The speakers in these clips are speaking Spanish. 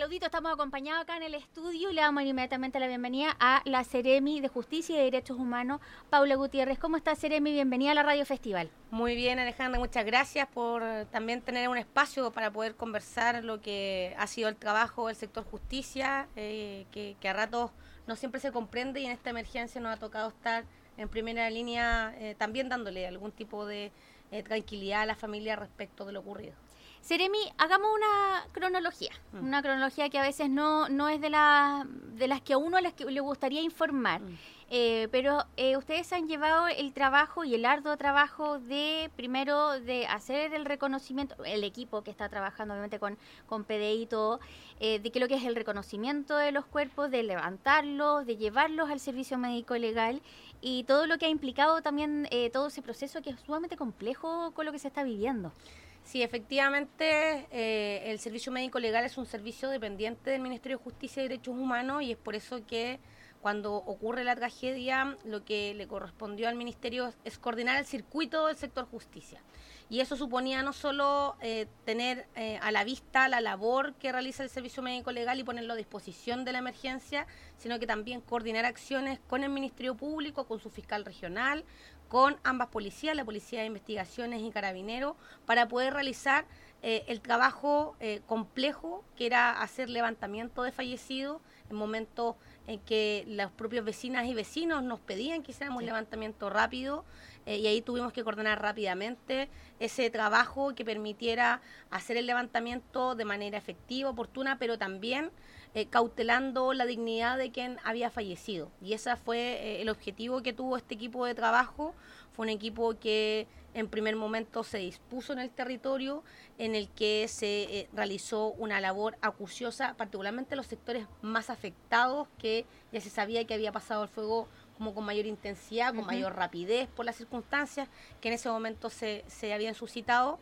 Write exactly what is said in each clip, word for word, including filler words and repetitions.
Claudito, estamos acompañados acá en el estudio y le damos inmediatamente la bienvenida a la Seremi de Justicia y de Derechos Humanos, Paula Gutiérrez. ¿Cómo está, Seremi? Bienvenida a la Radio Festival. Muy bien, Alejandra, muchas gracias por también tener un espacio para poder conversar lo que ha sido el trabajo del sector justicia, eh, que, que a ratos no siempre se comprende y en esta emergencia nos ha tocado estar en primera línea eh, también dándole algún tipo de eh, tranquilidad a la familia respecto de lo ocurrido. Seremi, hagamos una cronología, mm. una cronología que a veces no, no es de, la, de las que a uno les, le gustaría informar, mm. eh, pero eh, ustedes han llevado el trabajo y el arduo trabajo de, primero, de hacer el reconocimiento, el equipo que está trabajando obviamente con, con P D I y todo, eh, de que lo que es el reconocimiento de los cuerpos, de levantarlos, de llevarlos al servicio médico legal y todo lo que ha implicado también eh, todo ese proceso que es sumamente complejo con lo que se está viviendo. Sí, efectivamente, eh, el servicio médico legal es un servicio dependiente del Ministerio de Justicia y Derechos Humanos y es por eso que cuando ocurre la tragedia lo que le correspondió al Ministerio es coordinar el circuito del sector justicia. Y eso suponía no solo eh, tener eh, a la vista la labor que realiza el servicio médico legal y ponerlo a disposición de la emergencia, sino que también coordinar acciones con el Ministerio Público, con su fiscal regional, con ambas policías, la Policía de Investigaciones y Carabineros, para poder realizar eh, el trabajo eh, complejo que era hacer levantamiento de fallecidos en momentos en que las propias vecinas y vecinos nos pedían que hiciéramos sí. levantamiento rápido eh, y ahí tuvimos que coordinar rápidamente ese trabajo que permitiera hacer el levantamiento de manera efectiva, oportuna, pero también eh, cautelando la dignidad de quien había fallecido. Y ese fue eh, el objetivo que tuvo este equipo de trabajo. Fue un equipo que en primer momento se dispuso en el territorio, en el que se eh, realizó una labor acuciosa, particularmente en los sectores más afectados, que ya se sabía que había pasado el fuego como con mayor intensidad, con uh-huh. mayor rapidez por las circunstancias que en ese momento se, se habían suscitado.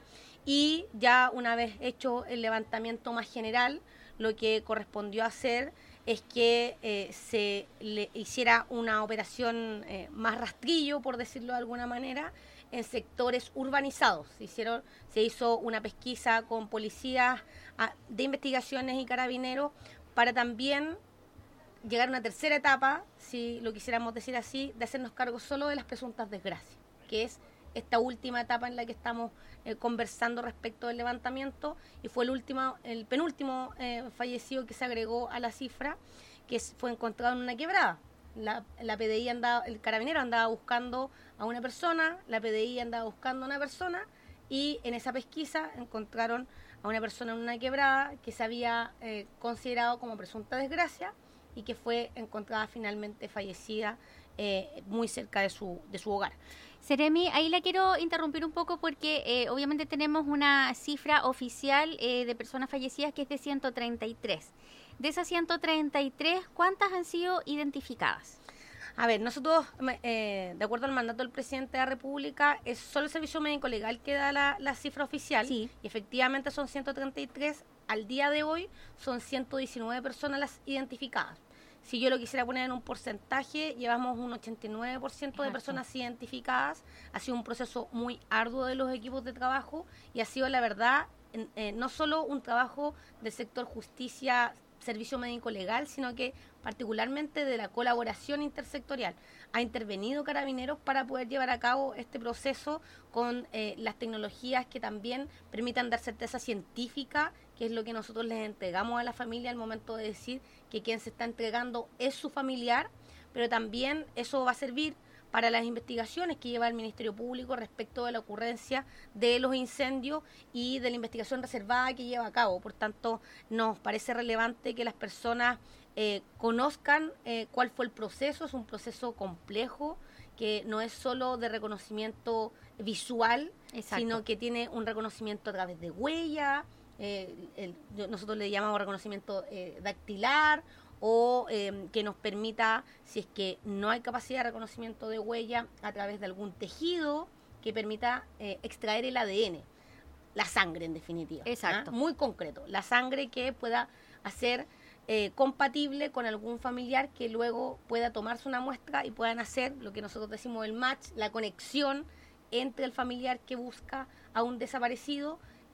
Y ya una vez hecho el levantamiento más general, lo que correspondió hacer es que eh, se le hiciera una operación eh, más rastrillo, por decirlo de alguna manera, en sectores urbanizados. Se, hicieron, se hizo una pesquisa con policías a, de investigaciones y carabineros para también llegar a una tercera etapa, si lo quisiéramos decir así, de hacernos cargo solo de las presuntas desgracias, que es esta última etapa en la que estamos eh, conversando respecto del levantamiento, y fue el último, el penúltimo eh, fallecido que se agregó a la cifra, que fue encontrado en una quebrada. La, la P D I andaba, el carabinero andaba buscando a una persona, la P D I andaba buscando a una persona, y en esa pesquisa encontraron a una persona en una quebrada que se había eh, considerado como presunta desgracia y que fue encontrada finalmente fallecida eh, muy cerca de su, de su hogar. Seremi, ahí la quiero interrumpir un poco porque eh, obviamente tenemos una cifra oficial eh, de personas fallecidas que es de ciento treinta y tres. De esas ciento treinta y tres, ¿cuántas han sido identificadas? A ver, nosotros, eh, de acuerdo al mandato del presidente de la República, es solo el servicio médico legal que da la, la cifra oficial. Sí. Y efectivamente son ciento treinta y tres. Al día de hoy son ciento diecinueve personas las identificadas. Si yo lo quisiera poner en un porcentaje, llevamos un ochenta y nueve por ciento de personas identificadas. Ha sido un proceso muy arduo de los equipos de trabajo y ha sido, la verdad, eh, no solo un trabajo del sector justicia, servicio médico legal, sino que particularmente de la colaboración intersectorial. Ha intervenido Carabineros para poder llevar a cabo este proceso con eh, las tecnologías que también permitan dar certeza científica, que es lo que nosotros les entregamos a la familia al momento de decir que quien se está entregando es su familiar, pero también eso va a servir para las investigaciones que lleva el Ministerio Público respecto de la ocurrencia de los incendios y de la investigación reservada que lleva a cabo. Por tanto, nos parece relevante que las personas eh, conozcan eh, cuál fue el proceso. Es un proceso complejo que no es solo de reconocimiento visual, Exacto. sino que tiene un reconocimiento a través de huella, eh, el, nosotros le llamamos reconocimiento eh, dactilar, o eh, que nos permita, si es que no hay capacidad de reconocimiento de huella, a través de algún tejido que permita eh, extraer el A D N, la sangre en definitiva. Exacto. ¿Ah? Muy concreto, la sangre que pueda hacer eh, compatible con algún familiar que luego pueda tomarse una muestra y puedan hacer lo que nosotros decimos el match, la conexión entre el familiar que busca a un desaparecido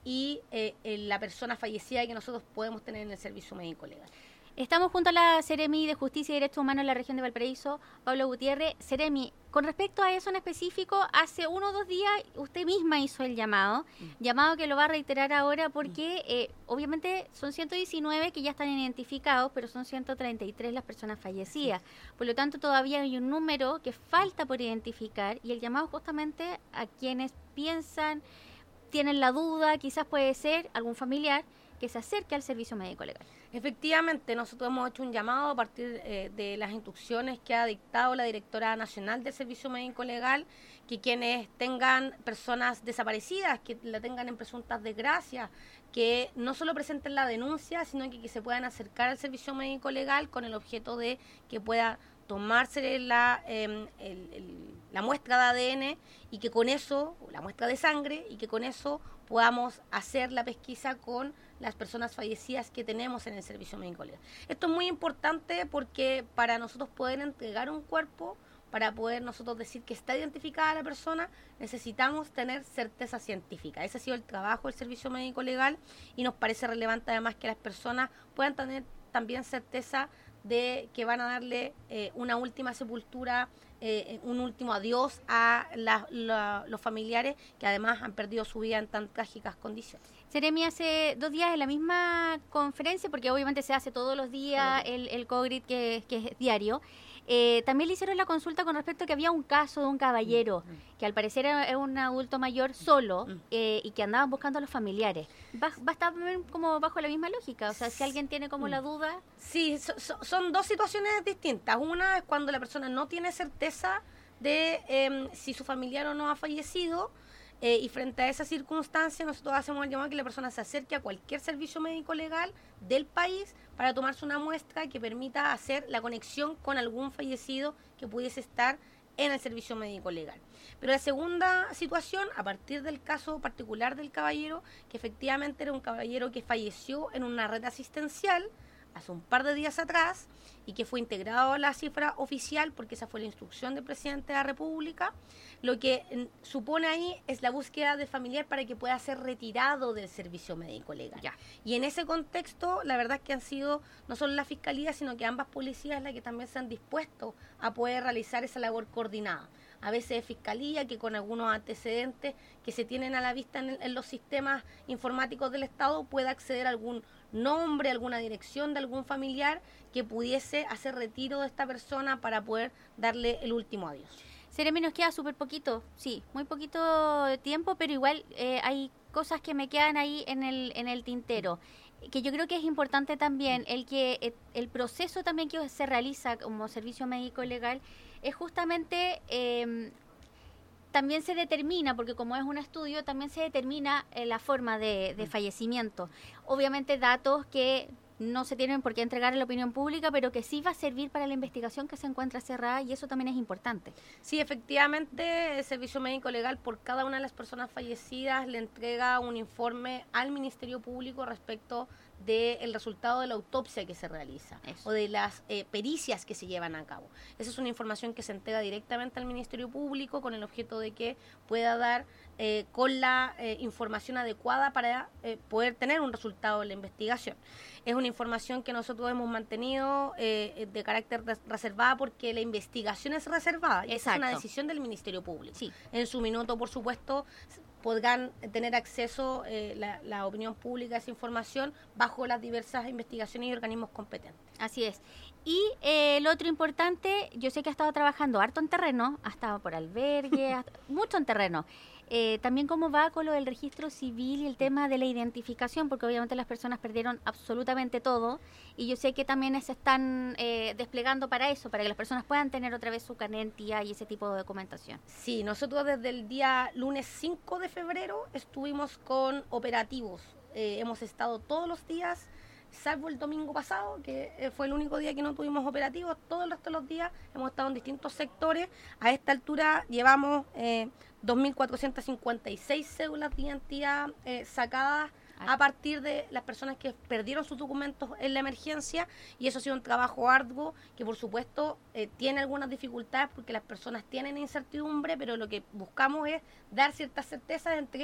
y eh, eh, la persona fallecida que nosotros podemos tener en el servicio médico legal. Estamos junto a la Seremi de Justicia y Derechos Humanos en la región de Valparaíso, Pablo Gutiérrez. Seremi, con respecto a eso en específico, hace uno o dos días usted misma hizo el llamado, mm. llamado que lo va a reiterar ahora porque mm. eh, obviamente son ciento diecinueve que ya están identificados, pero son ciento treinta y tres las personas fallecidas. Sí. Por lo tanto, todavía hay un número que falta por identificar y el llamado justamente a quienes piensan, tienen la duda, quizás puede ser algún familiar que se acerque al servicio médico legal. Efectivamente, nosotros hemos hecho un llamado a partir eh, de las instrucciones que ha dictado la Directora Nacional del Servicio Médico Legal, que quienes tengan personas desaparecidas, que la tengan en presuntas desgracias, que no solo presenten la denuncia, sino que, que se puedan acercar al Servicio Médico Legal con el objeto de que pueda tomarse la, eh, el, el, la muestra de A D N y que con eso, la muestra de sangre, y que con eso podamos hacer la pesquisa con las personas fallecidas que tenemos en el servicio médico legal. Esto es muy importante porque para nosotros poder entregar un cuerpo, para poder nosotros decir que está identificada la persona, necesitamos tener certeza científica. Ese ha sido el trabajo del servicio médico legal y nos parece relevante además que las personas puedan tener también certeza de que van a darle eh, una última sepultura, eh, un último adiós a la, la, los familiares que además han perdido su vida en tan trágicas condiciones. Seremi, hace dos días en la misma conferencia, porque obviamente se hace todos los días el, el COGRIT que, que es diario, eh, también le hicieron la consulta con respecto a que había un caso de un caballero mm. que al parecer es un adulto mayor solo mm. eh, y que andaban buscando a los familiares. Va, va a estar como bajo la misma lógica, o sea, si alguien tiene como mm. la duda... Sí, so, so, son dos situaciones distintas. Una es cuando la persona no tiene certeza de eh, si su familiar o no ha fallecido, eh, y frente a esa circunstancia nosotros hacemos el llamado a que la persona se acerque a cualquier servicio médico legal del país para tomarse una muestra que permita hacer la conexión con algún fallecido que pudiese estar en el servicio médico legal. Pero la segunda situación, a partir del caso particular del caballero, que efectivamente era un caballero que falleció en una red asistencial hace un par de días atrás y que fue integrado a la cifra oficial porque esa fue la instrucción del presidente de la República, lo que eh, supone ahí es la búsqueda del familiar para que pueda ser retirado del servicio médico legal. Ya. Y en ese contexto, la verdad es que han sido no solo la Fiscalía, sino que ambas policías las que también se han dispuesto a poder realizar esa labor coordinada. A veces de Fiscalía, que con algunos antecedentes que se tienen a la vista en, en los sistemas informáticos del Estado pueda acceder a algún nombre, alguna dirección de algún familiar que pudiese hacer retiro de esta persona para poder darle el último adiós. Seremi, nos queda súper poquito, sí, muy poquito tiempo, pero igual eh, hay cosas que me quedan ahí en el, en el tintero, que yo creo que es importante también, el que el, el proceso también que se realiza como servicio médico legal es justamente... Eh, también se determina, porque como es un estudio, también se determina eh, la forma de, de fallecimiento. Obviamente datos que no se tienen por qué entregar a la opinión pública, pero que sí va a servir para la investigación que se encuentra cerrada y eso también es importante. Sí, efectivamente, el Servicio Médico Legal por cada una de las personas fallecidas le entrega un informe al Ministerio Público respecto del resultado de la autopsia que se realiza Eso. o de las eh, pericias que se llevan a cabo. Esa es una información que se entrega directamente al Ministerio Público con el objeto de que pueda dar eh, con la eh, información adecuada para eh, poder tener un resultado de la investigación. Es una información que nosotros hemos mantenido eh, de carácter reservada porque la investigación es reservada y es una decisión del Ministerio Público. Sí. En su minuto, por supuesto, podrán tener acceso eh, la, la opinión pública a esa información bajo las diversas investigaciones y organismos competentes. Así es. Y eh, lo otro importante, yo sé que ha estado trabajando harto en terreno, ha estado por albergue, hasta, mucho en terreno. Eh, también cómo va con lo del registro civil y el tema de la identificación, porque obviamente las personas perdieron absolutamente todo y yo sé que también se están eh, desplegando para eso, para que las personas puedan tener otra vez su carnet de identidad y ese tipo de documentación. Sí, nosotros desde el día lunes cinco de febrero estuvimos con operativos, eh, hemos estado todos los días, salvo el domingo pasado, que eh, fue el único día que no tuvimos operativos, todo el resto de los días hemos estado en distintos sectores. A esta altura llevamos eh, dos mil cuatrocientas cincuenta y seis cédulas de identidad eh, sacadas a partir de las personas que perdieron sus documentos en la emergencia, y eso ha sido un trabajo arduo que por supuesto eh, tiene algunas dificultades porque las personas tienen incertidumbre, pero lo que buscamos es dar ciertas certezas, entre ellas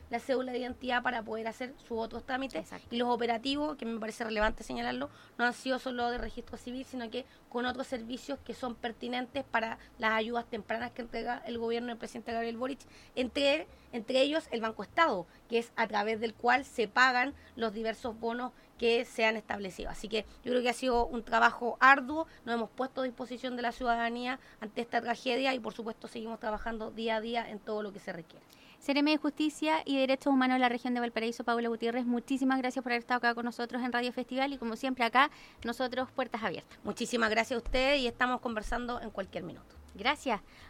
la cédula de identidad para poder hacer sus otros trámites. Exacto. Y los operativos, que me parece relevante señalarlo, no han sido solo de registro civil, sino que con otros servicios que son pertinentes para las ayudas tempranas que entrega el gobierno del presidente Gabriel Boric, entre, entre ellos el Banco Estado, que es a través del cual se pagan los diversos bonos que se han establecido. Así que yo creo que ha sido un trabajo arduo, nos hemos puesto a disposición de la ciudadanía ante esta tragedia y por supuesto seguimos trabajando día a día en todo lo que se requiere. Seremi de Justicia y Derechos Humanos de la región de Valparaíso, Paula Gutiérrez, muchísimas gracias por haber estado acá con nosotros en Radio Festival y como siempre acá, nosotros puertas abiertas. Muchísimas gracias a ustedes y estamos conversando en cualquier minuto. Gracias.